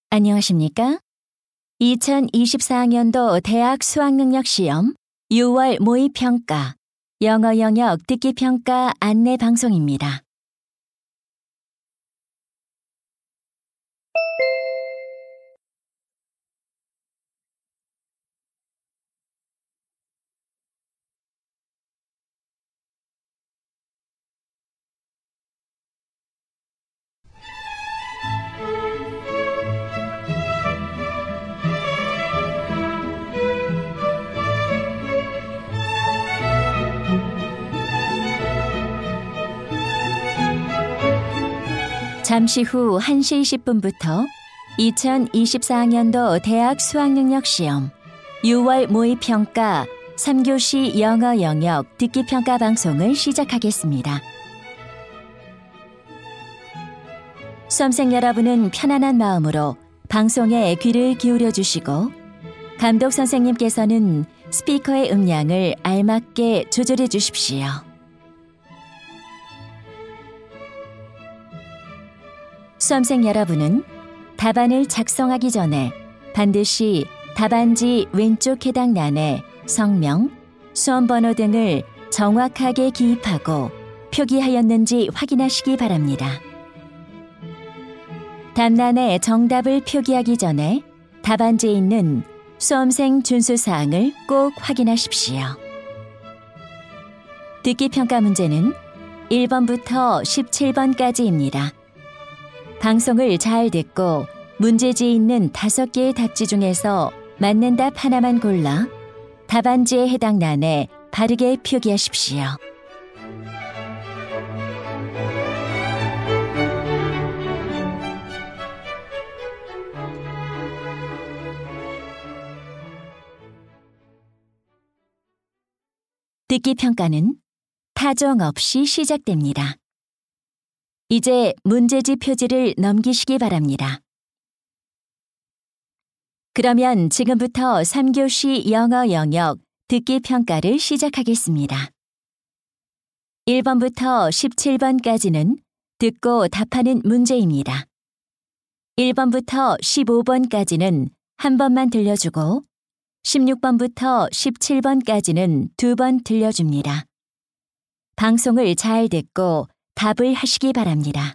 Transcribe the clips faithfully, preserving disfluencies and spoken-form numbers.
안녕하십니까? 이천이십사 학년도 대학 수학능력시험 유월 모의평가 영어 영역 듣기평가 안내 방송입니다. 잠시 후 한 시 이십 분부터 이천이십사 학년도 대학 수학능력시험 유월 모의평가 삼 교시 영어 영역 듣기평가 방송을 시작하겠습니다. 수험생 여러분은 편안한 마음으로 방송에 귀를 기울여 주시고 감독 선생님께서는 스피커의 음량을 알맞게 조절해 주십시오. 수험생 여러분은 답안을 작성하기 전에 반드시 답안지 왼쪽 해당란에 성명, 수험번호 등을 정확하게 기입하고 표기하였는지 확인하시기 바랍니다. 답란에 정답을 표기하기 전에 답안지에 있는 수험생 준수사항을 꼭 확인하십시오. 듣기평가 문제는 일 번부터 십칠 번까지입니다. 방송을 잘 듣고 문제지에 있는 다섯 개의 답지 중에서 맞는 답 하나만 골라 답안지에 해당 란에 바르게 표기하십시오. 듣기평가는 타종 없이 시작됩니다. 이제 문제지 표지를 넘기시기 바랍니다. 그러면 지금부터 삼 교시 영어 영역 듣기평가를 시작하겠습니다. 일 번부터 십칠 번까지는 듣고 답하는 문제입니다. 일 번부터 십오 번까지는 한 번만 들려주고 십육 번부터 십칠 번까지는 두 번 들려줍니다. 방송을 잘 듣고 답을 하시기 바랍니다.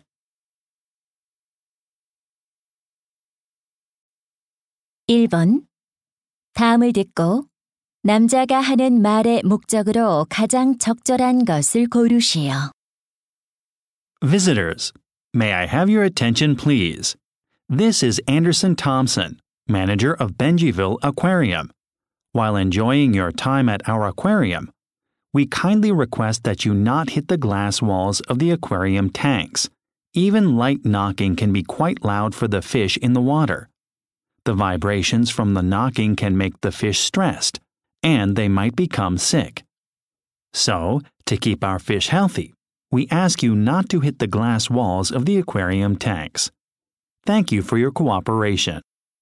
일 번. 다음을 듣고 남자가 하는 말의 목적으로 가장 적절한 것을 고르시오. Visitors, may I have your attention, please? This is Anderson Thompson, manager of Benjyville Aquarium. While enjoying your time at our aquarium, we kindly request that you not hit the glass walls of the aquarium tanks. Even light knocking can be quite loud for the fish in the water. The vibrations from the knocking can make the fish stressed, and they might become sick. So, to keep our fish healthy, we ask you not to hit the glass walls of the aquarium tanks. Thank you for your cooperation.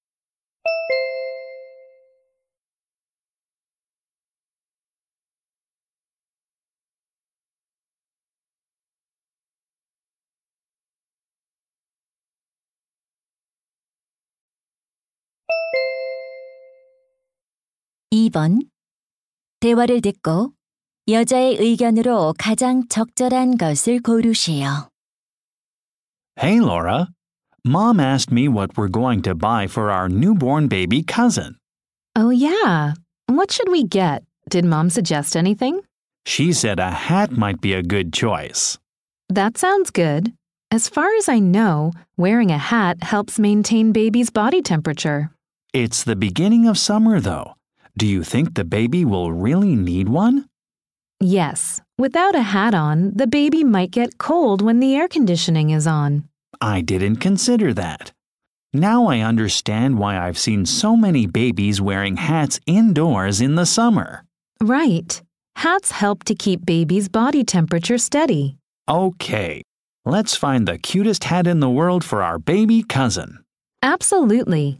이 번. 대화를 듣고 여자의 의견으로 가장 적절한 것을 고르시오. Hey, Laura. Mom asked me what we're going to buy for our newborn baby cousin. Oh, yeah. What should we get? Did Mom suggest anything? She said a hat might be a good choice. That sounds good. As far as I know, wearing a hat helps maintain baby's body temperature. It's the beginning of summer, though. Do you think the baby will really need one? Yes. Without a hat on, the baby might get cold when the air conditioning is on. I didn't consider that. Now I understand why I've seen so many babies wearing hats indoors in the summer. Right. Hats help to keep baby's body temperature steady. Okay, let's find the cutest hat in the world for our baby cousin. Absolutely.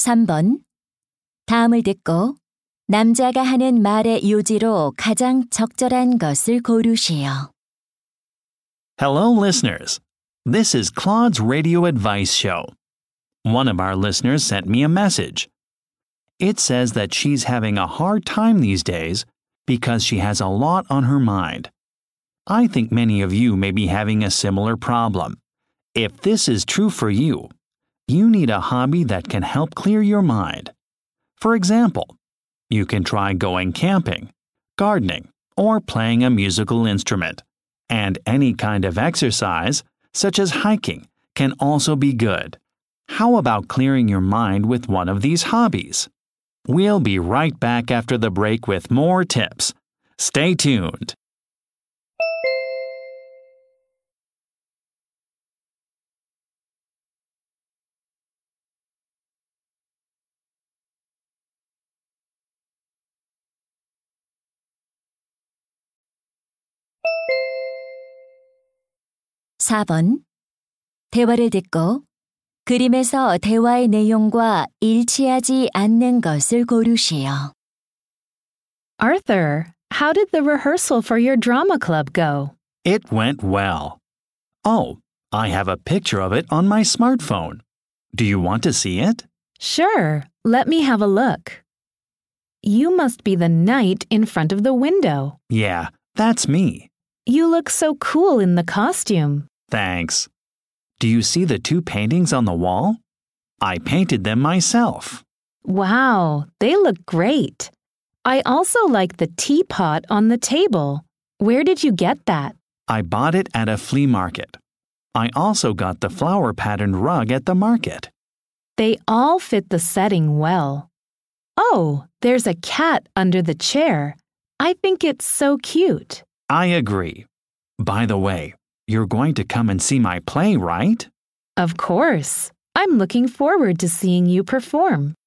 삼 번. 다음을 듣고 남자가 하는 말의 요지로 가장 적절한 것을 고르시오. Hello, listeners. This is Claude's radio advice show. One of our listeners sent me a message. It says that she's having a hard time these days because she has a lot on her mind. I think many of you may be having a similar problem. If this is true for you, you need a hobby that can help clear your mind. For example, you can try going camping, gardening, or playing a musical instrument. And any kind of exercise, such as hiking, can also be good. How about clearing your mind with one of these hobbies? We'll be right back after the break with more tips. Stay tuned. 사 번. 대화를 듣고 그림에서 대화의 내용과 일치하지 않는 것을 고르시오. Arthur, how did the rehearsal for your drama club go? It went well. Oh, I have a picture of it on my smartphone. Do you want to see it? Sure, let me have a look. You must be the knight in front of the window. Yeah, that's me. You look so cool in the costume. Thanks. Do you see the two paintings on the wall? I painted them myself. Wow, they look great. I also like the teapot on the table. Where did you get that? I bought it at a flea market. I also got the flower patterned rug at the market. They all fit the setting well. Oh, there's a cat under the chair. I think it's so cute. I agree. By the way, you're going to come and see my play, right? Of course. I'm looking forward to seeing you perform.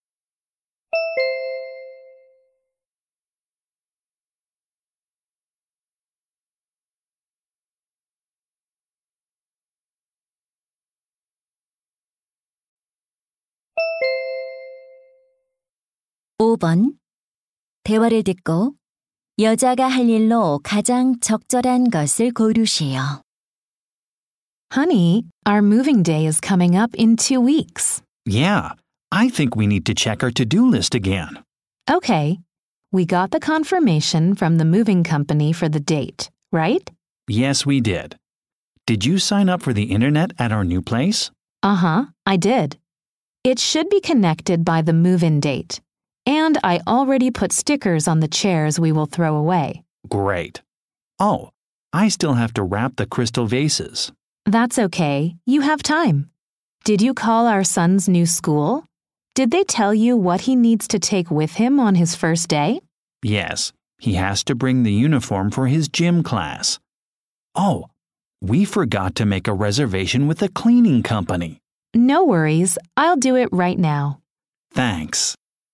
오 번. 대화를 듣고 여자가 할 일로 가장 적절한 것을 고르시오. Honey, our moving day is coming up in two weeks. Yeah, I think we need to check our to-do list again. Okay. We got the confirmation from the moving company for the date, right? Yes, we did. Did you sign up for the internet at our new place? Uh-huh, I did. It should be connected by the move-in date. And I already put stickers on the chairs we will throw away. Great. Oh, I still have to wrap the crystal vases. That's okay. You have time. Did you call our son's new school? Did they tell you what he needs to take with him on his first day? Yes, he has to bring the uniform for his gym class. Oh, we forgot to make a reservation with the cleaning company. No worries. I'll do it right now. Thanks.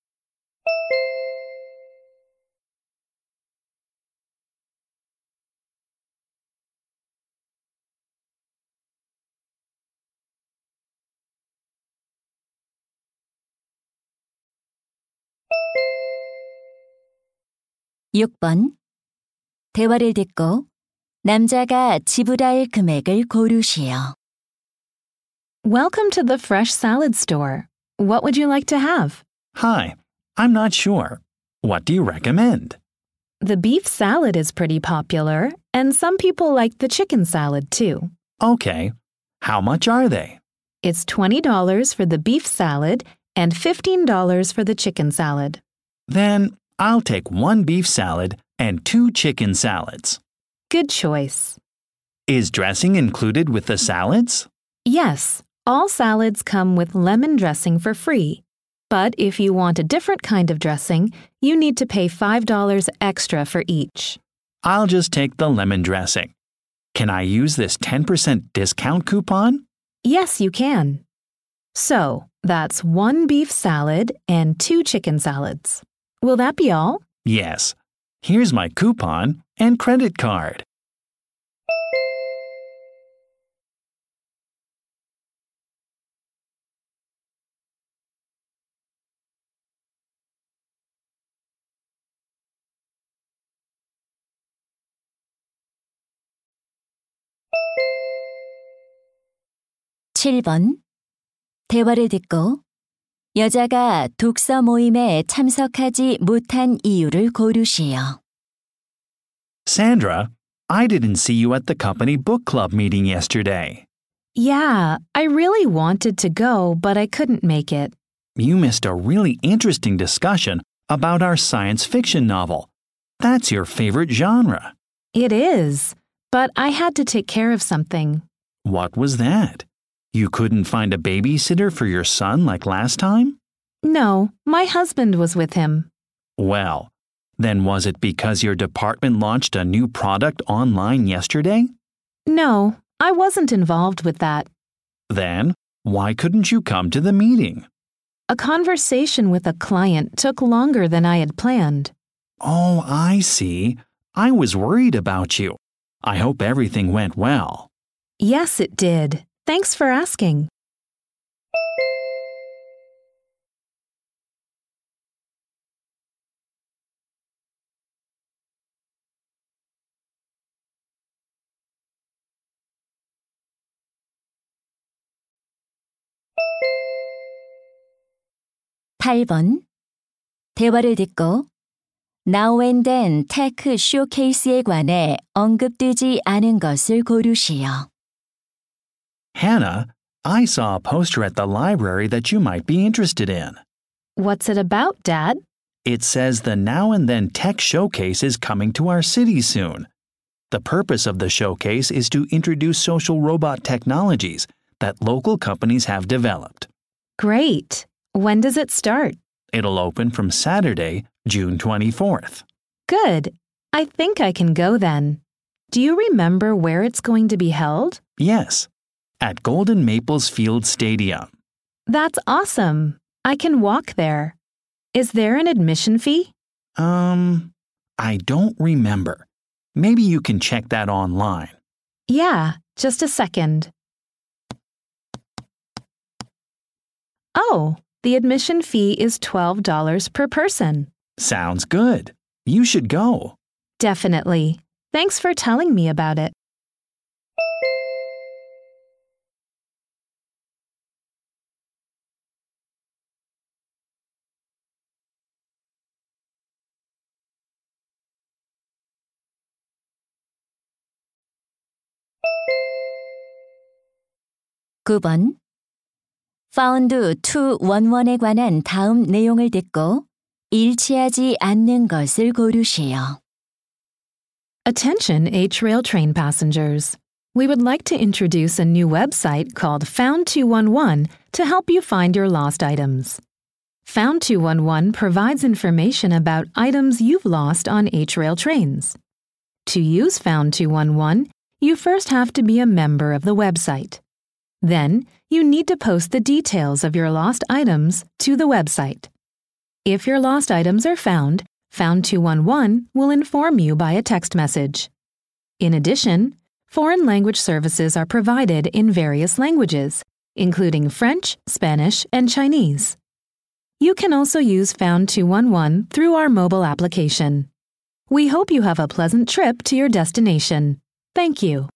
육 번. 대화를 듣고 남자가 지불할 금액을 고르시오. Welcome to the fresh salad store. What would you like to have? Hi, I'm not sure. What do you recommend? The beef salad is pretty popular, and some people like the chicken salad too. Okay. How much are they? It's twenty dollars for the beef salad and fifteen dollars for the chicken salad. Then I'll take one beef salad and two chicken salads. Good choice. Is dressing included with the salads? Yes, all salads come with lemon dressing for free. But if you want a different kind of dressing, you need to pay five dollars extra for each. I'll just take the lemon dressing. Can I use this ten percent discount coupon? Yes, you can. So, that's one beef salad and two chicken salads. Will that be all? Yes. Here's my coupon and credit card. 칠 번. 대화를 듣고 여자가 독서 모임에 참석하지 못한 이유를 고르시오. Sandra, I didn't see you at the company book club meeting yesterday. Yeah, I really wanted to go, but I couldn't make it. You missed a really interesting discussion about our science fiction novel. That's your favorite genre. It is, but I had to take care of something. What was that? You couldn't find a babysitter for your son like last time? No, my husband was with him. Well, then was it because your department launched a new product online yesterday? No, I wasn't involved with that. Then, why couldn't you come to the meeting? A conversation with a client took longer than I had planned. Oh, I see. I was worried about you. I hope everything went well. Yes, it did. Thanks for asking. 팔 번. 대화를 듣고 Now and Then Tech Showcase에 관해 언급되지 않은 것을 고르시오. Hannah, I saw a poster at the library that you might be interested in. What's it about, Dad? It says the Now and Then Tech Showcase is coming to our city soon. The purpose of the showcase is to introduce social robot technologies that local companies have developed. Great. When does it start? It'll open from Saturday, June twenty-fourth. Good. I think I can go then. Do you remember where it's going to be held? Yes, at Golden Maples Field Stadium. That's awesome. I can walk there. Is there an admission fee? Um, I don't remember. Maybe you can check that online. Yeah, just a second. Oh, the admission fee is twelve dollars per person. Sounds good. You should go. Definitely. Thanks for telling me about it. 구 번. Found 이백십일에 관한 다음 내용을 듣고 일치하지 않는 것을 고르시오. Attention H-Rail train passengers. We would like to introduce a new website called Found two one one to help you find your lost items. Found two one one provides information about items you've lost on H-Rail trains. To use Found two one one, you first have to be a member of the website. Then, you need to post the details of your lost items to the website. If your lost items are found, Found two one one will inform you by a text message. In addition, foreign language services are provided in various languages, including French, Spanish, and Chinese. You can also use Found two one one through our mobile application. We hope you have a pleasant trip to your destination. Thank you.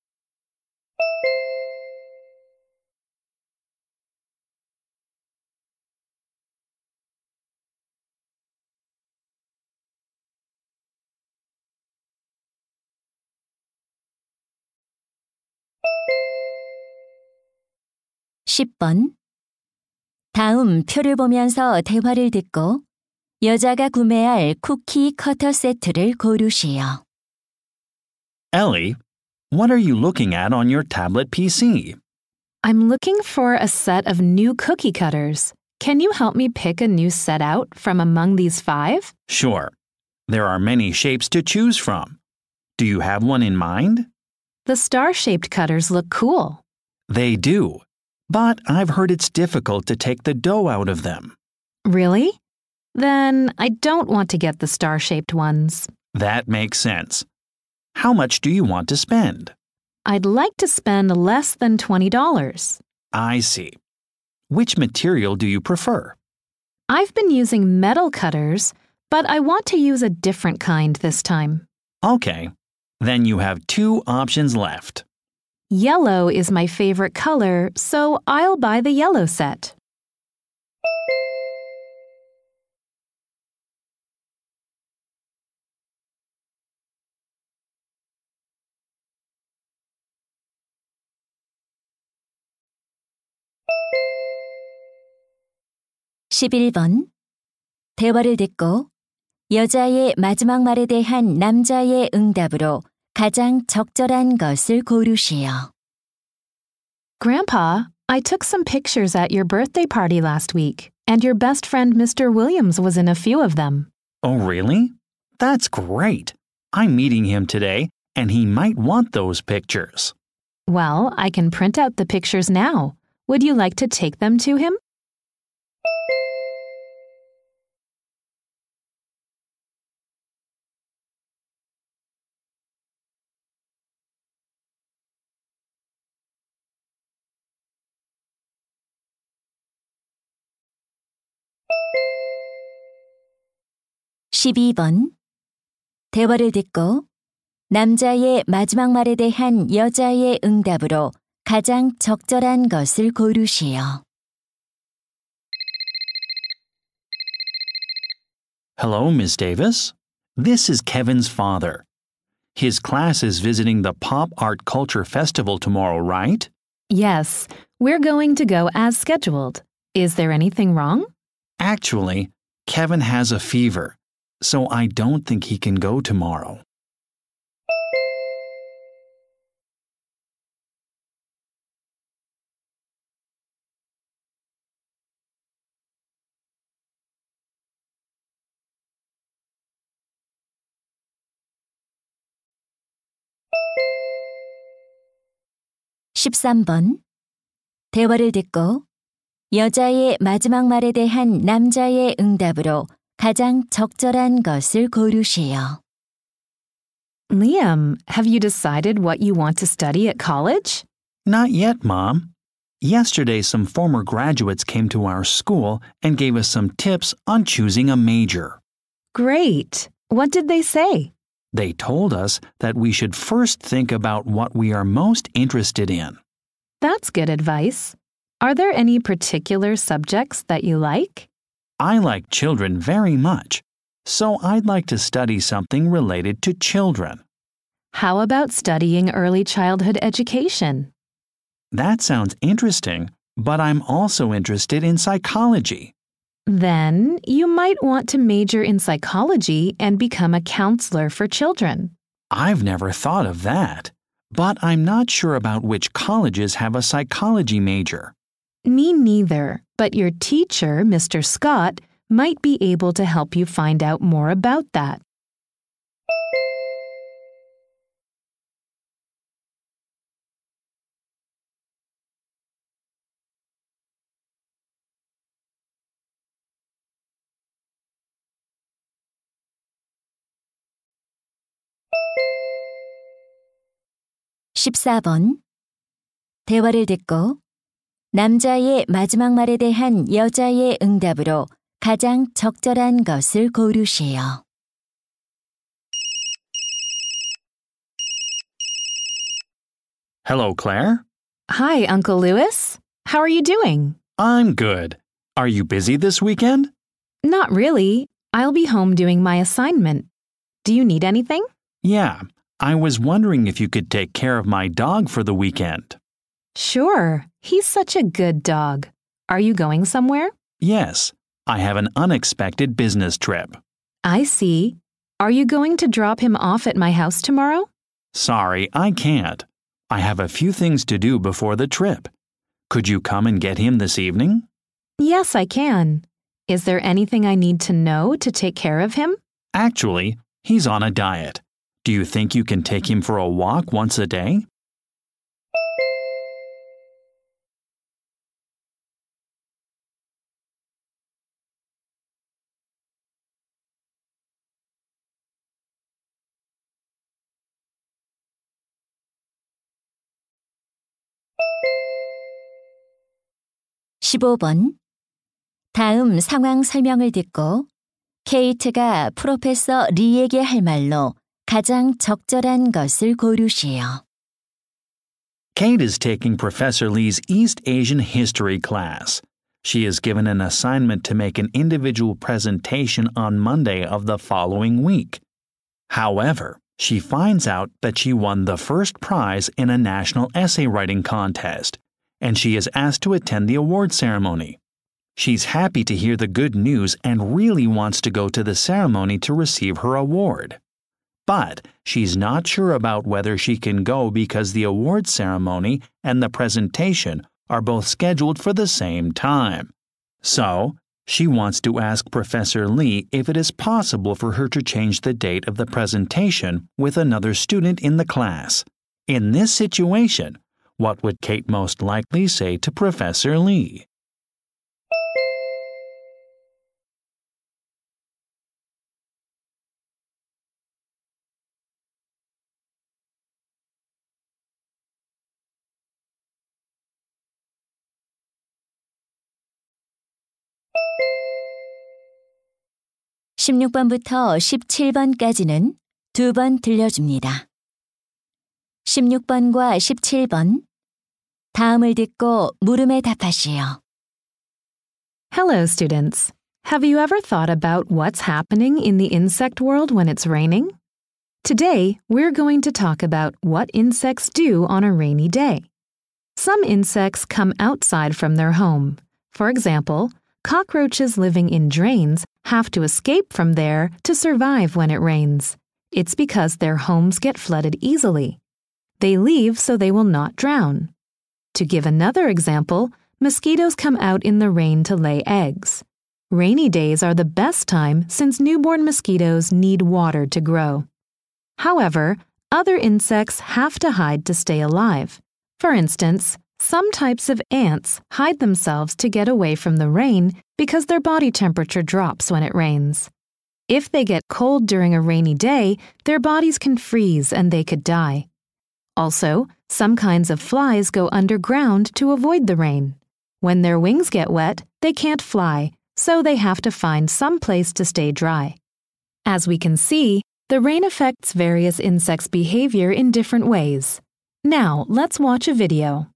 십 번. 다음 표를 보면서 대화를 듣고 여자가 구매할 쿠키 커터 세트를 고르시오. Ellie, what are you looking at on your tablet P C? I'm looking for a set of new cookie cutters. Can you help me pick a new set out from among these five? Sure. There are many shapes to choose from. Do you have one in mind? The star-shaped cutters look cool. They do, but I've heard it's difficult to take the dough out of them. Really? Then I don't want to get the star-shaped ones. That makes sense. How much do you want to spend? I'd like to spend less than twenty dollars. I see. Which material do you prefer? I've been using metal cutters, but I want to use a different kind this time. Okay. Then you have two options left. Yellow is my favorite color, so I'll buy the yellow set. 십일 번. 대화를 듣고 여자의 마지막 말에 대한 남자의 응답으로 가장 적절한 것을 고르시오. Grandpa, I took some pictures at your birthday party last week, and your best friend Mister Williams was in a few of them. Oh, really? That's great. I'm meeting him today, and he might want those pictures. Well, I can print out the pictures now. Would you like to take them to him? 십이 번. 대화를 듣고 남자의 마지막 말에 대한 여자의 응답으로 가장 적절한 것을 고르시오. Hello, Miss Davis. This is Kevin's father. His class is visiting the Pop Art Culture Festival tomorrow, right? Yes, we're going to go as scheduled. Is there anything wrong? Actually, Kevin has a fever, so I don't think he can go tomorrow. 십삼 번. 대화를 듣고 여자의 마지막 말에 대한 남자의 응답으로 가장 적절한 것을 고르시오. Liam, have you decided what you want to study at college? Not yet, Mom. Yesterday, some former graduates came to our school and gave us some tips on choosing a major. Great. What did they say? They told us that we should first think about what we are most interested in. That's good advice. Are there any particular subjects that you like? I like children very much, so I'd like to study something related to children. How about studying early childhood education? That sounds interesting, but I'm also interested in psychology. Then you might want to major in psychology and become a counselor for children. I've never thought of that, but I'm not sure about which colleges have a psychology major. Me neither, but your teacher, Mister Scott, might be able to help you find out more about that. 십사 번. 대화를 듣고 남자의 마지막 말에 대한 여자의 응답으로 가장 적절한 것을 고르시오. Hello, Claire. Hi, Uncle Lewis. How are you doing? I'm good. Are you busy this weekend? Not really. I'll be home doing my assignment. Do you need anything? Yeah, I was wondering if you could take care of my dog for the weekend. Sure. He's such a good dog. Are you going somewhere? Yes, I have an unexpected business trip. I see. Are you going to drop him off at my house tomorrow? Sorry, I can't. I have a few things to do before the trip. Could you come and get him this evening? Yes, I can. Is there anything I need to know to take care of him? Actually, he's on a diet. Do you think you can take him for a walk once a day? 십오 번. 다음 상황 설명을 듣고 케이트가 프로페서 리에게 할 말로 가장 적절한 것을 고르시오. Kate is taking Professor Lee's East Asian History class. She is given an assignment to make an individual presentation on Monday of the following week. However, she finds out that she won the first prize in a national essay writing contest, and she is asked to attend the award ceremony. She's happy to hear the good news and really wants to go to the ceremony to receive her award. But she's not sure about whether she can go because the award ceremony and the presentation are both scheduled for the same time. So, she wants to ask Professor Lee if it is possible for her to change the date of the presentation with another student in the class. In this situation, what would Kate most likely say to Professor Lee? 십육 번부터 십칠 번까지는 두 번 들려줍니다. 십육 번과 십칠 번, 다음을 듣고 물음에 답하시오. Hello, students. Have you ever thought about what's happening in the insect world when it's raining? Today, we're going to talk about what insects do on a rainy day. Some insects come outside from their home. For example, cockroaches living in drains have to escape from there to survive when it rains. It's because their homes get flooded easily. They leave so they will not drown. To give another example, mosquitoes come out in the rain to lay eggs. Rainy days are the best time since newborn mosquitoes need water to grow. However, other insects have to hide to stay alive. For instance, some types of ants hide themselves to get away from the rain because their body temperature drops when it rains. If they get cold during a rainy day, their bodies can freeze and they could die. Also, some kinds of flies go underground to avoid the rain. When their wings get wet, they can't fly, so they have to find some place to stay dry. As we can see, the rain affects various insects' behavior in different ways. Now, let's watch a video.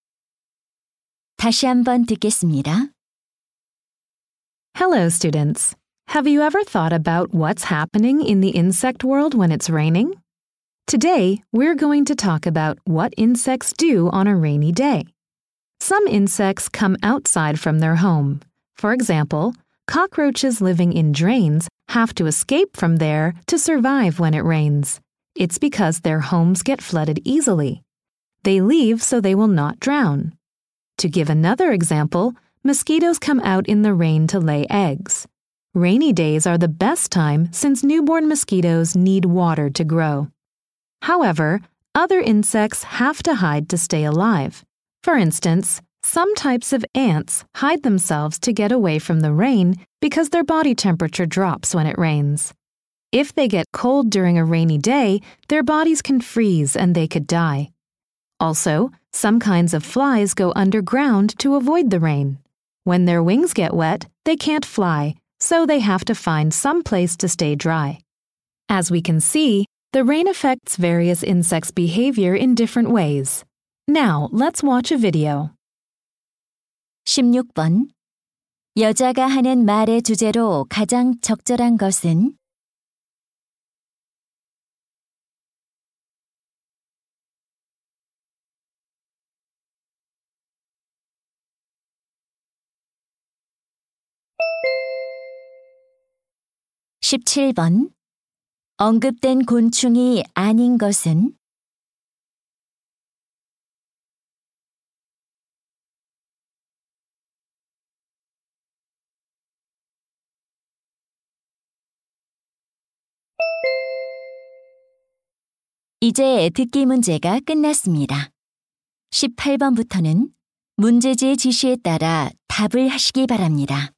다시 한번 듣겠습니다. Hello, students. Have you ever thought about what's happening in the insect world when it's raining? Today, we're going to talk about what insects do on a rainy day. Some insects come outside from their home. For example, cockroaches living in drains have to escape from there to survive when it rains. It's because their homes get flooded easily. They leave so they will not drown. To give another example, mosquitoes come out in the rain to lay eggs. Rainy days are the best time since newborn mosquitoes need water to grow. However, other insects have to hide to stay alive. For instance, some types of ants hide themselves to get away from the rain because their body temperature drops when it rains. If they get cold during a rainy day, their bodies can freeze and they could die. Also, some kinds of flies go underground to avoid the rain. When their wings get wet, they can't fly, so they have to find some place to stay dry. As we can see, the rain affects various insects' behavior in different ways. Now, let's watch a video. 십육 번. 여자가 하는 말의 주제로 가장 적절한 것은? 십칠 번. 언급된 곤충이 아닌 것은? 이제 듣기 문제가 끝났습니다. 십팔 번부터는 문제지의 지시에 따라 답을 하시기 바랍니다.